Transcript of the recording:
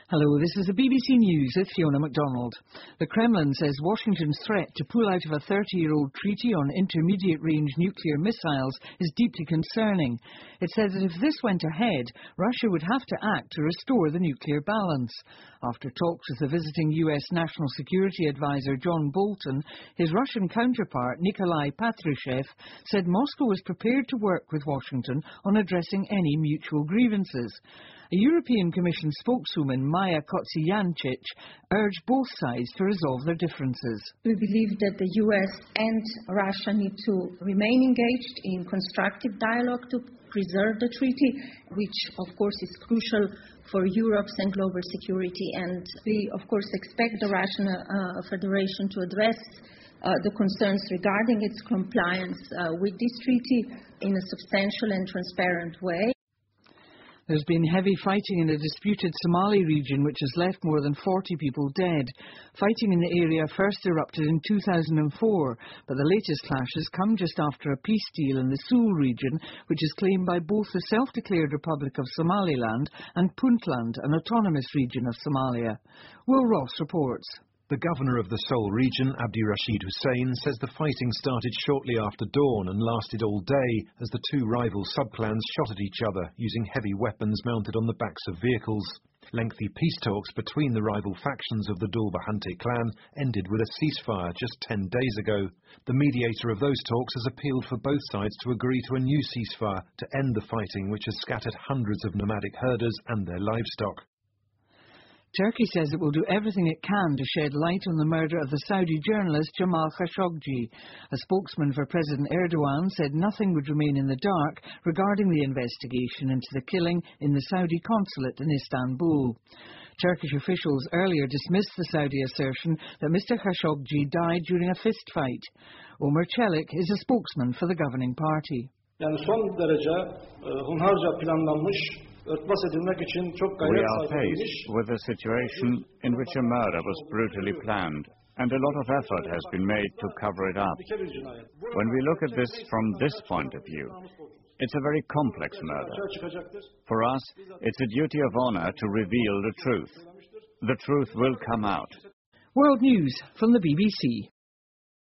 Hello, this is the BBC News with Fiona MacDonald. The Kremlin says Washington's threat to pull out of a 30-year-old treaty on intermediate-range nuclear missiles is deeply concerning. It says that if this went ahead, Russia would have to act to restore the nuclear balance. After talks with the visiting US National Security Advisor John Bolton, his Russian counterpart Nikolai Patrushev said Moscow was prepared to work with Washington on addressing any mutual grievances. A European Commission spokeswoman, Maja Kocijancic, urged both sides to resolve their differences. We believe that the US and Russia need to remain engaged in constructive dialogue to preserve the treaty, which of course is crucial for Europe's and global security. And we of course expect the Russian Federation to address the concerns regarding its compliance with this treaty in a substantial and transparent way. There's been heavy fighting in a disputed Somali region which has left more than 40 people dead. Fighting in the area first erupted in 2004, but the latest clashes come just after a peace deal in the Sul region, which is claimed by both the self-declared Republic of Somaliland and Puntland, an autonomous region of Somalia. Will Ross reports. The governor of the Seoul region, Abdi Rashid Hussein, says the fighting started shortly after dawn and lasted all day as the two rival subclans shot at each other using heavy weapons mounted on the backs of vehicles. Lengthy peace talks between the rival factions of the Dulbahante clan ended with a ceasefire just 10 days ago. The mediator of those talks has appealed for both sides to agree to a new ceasefire to end the fighting, which has scattered hundreds of nomadic herders and their livestock. Turkey says it will do everything it can to shed light on the murder of the Saudi journalist Jamal Khashoggi. A spokesman for President Erdogan said nothing would remain in the dark regarding the investigation into the killing in the Saudi consulate in Istanbul. Turkish officials earlier dismissed the Saudi assertion that Mr Khashoggi died during a fist fight. Omar Çelik is a spokesman for the governing party. Yani son derece hunharca planlanmış. We are faced with a situation in which a murder was brutally planned, and a lot of effort has been made to cover it up. When we look at this from this point of view, it's a very complex murder. For us, it's a duty of honor to reveal the truth. The truth will come out. World News from the BBC.